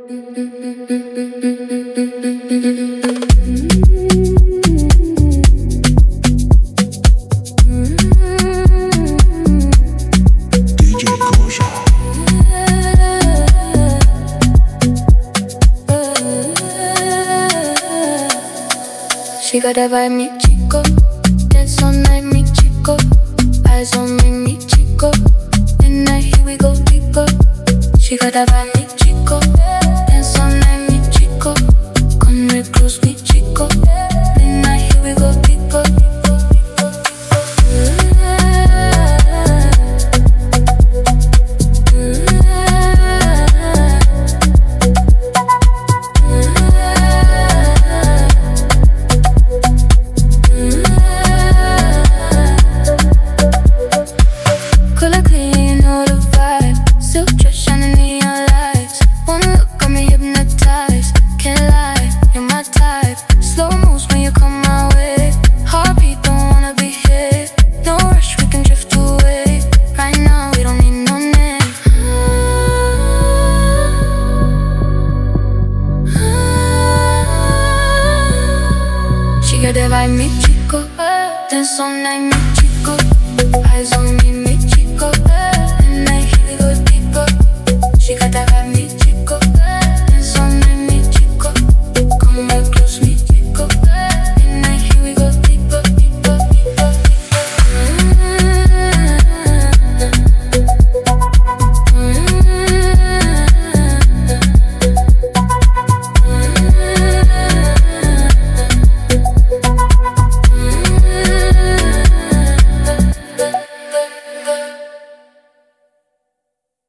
She got that vibe, mi chico. Dance all night, mi chico. Eyes on me, mi chico. Midnight, here we go deeper. She got that vibe, mi chico. Dance all night, mi chico. Come real close, mi chico. Midnight, here we go deeper. She got that vibe, mi chico. Dance all night, mi